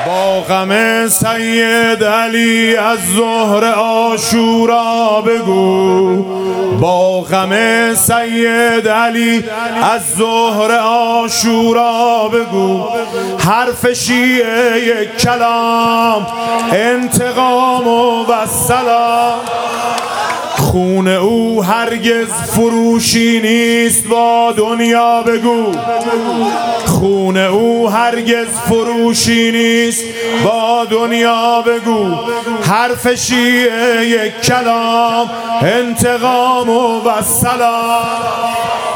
با غم سید علی از ظهر عاشورا بگو، با غم سید علی از ظهر عاشورا بگو، حرف شیعه کلام انتقام و السلام. خون او هرگز فروشی نیست با دنیا بگو، خون او هرگز فروشی نیست با دنیا بگو، حرف شیعه کلام انتقام و السلام.